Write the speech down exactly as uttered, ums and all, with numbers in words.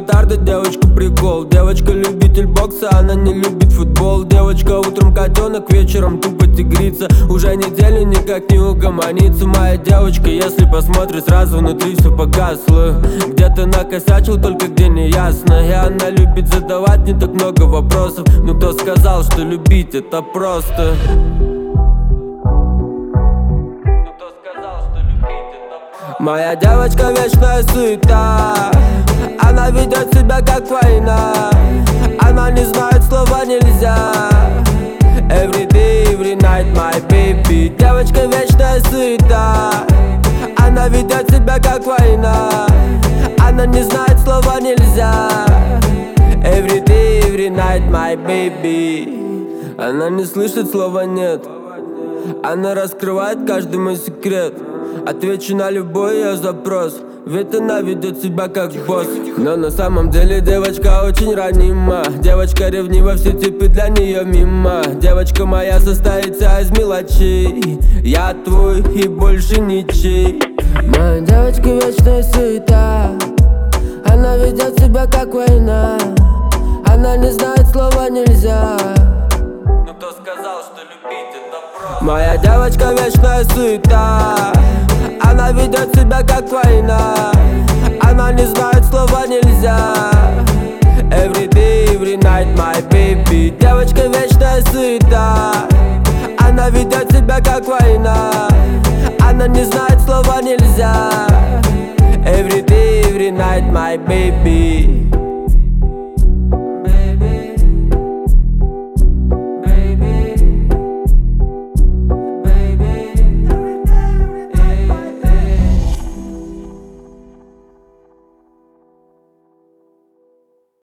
петарда, девочка прикол. Девочка любитель бокса, она не любит футбол. Девочка утром котенок, вечером тупо тигрица. Уже неделю никак не угомонится. Моя девочка, если посмотришь, сразу внутри все погасло. Где-то накосячил, только где не ясно. И она любит задавать не так много вопросов. Ну кто сказал, что любить это просто? Моя девочка вечная суета. Она ведет себя как война. Она не знает слова нельзя. Every day, every night, my baby. Девочка вечная суета. Она ведет себя как война. Она не знает слова нельзя. Every day, every night, my baby. Она не слышит слова нет. Она раскрывает каждый мой секрет. Отвечу на любой ее запрос, ведь она ведет себя как босс. Но на самом деле девочка очень ранима. Девочка ревнива, все типы для нее мимо. Девочка моя состоится из мелочей. Я твой и больше ничей. Моя девочка вечная суета. Она ведет себя как война. Она не знает слова нельзя. Ну кто сказал, что любить это просто? Моя девочка вечная суета. Она ведет себя как война. Она не знает слова нельзя. Every day, every night, my baby. Девочка вечная суета. Она ведет себя как война. Она не знает слова нельзя. Every day, every night, my baby.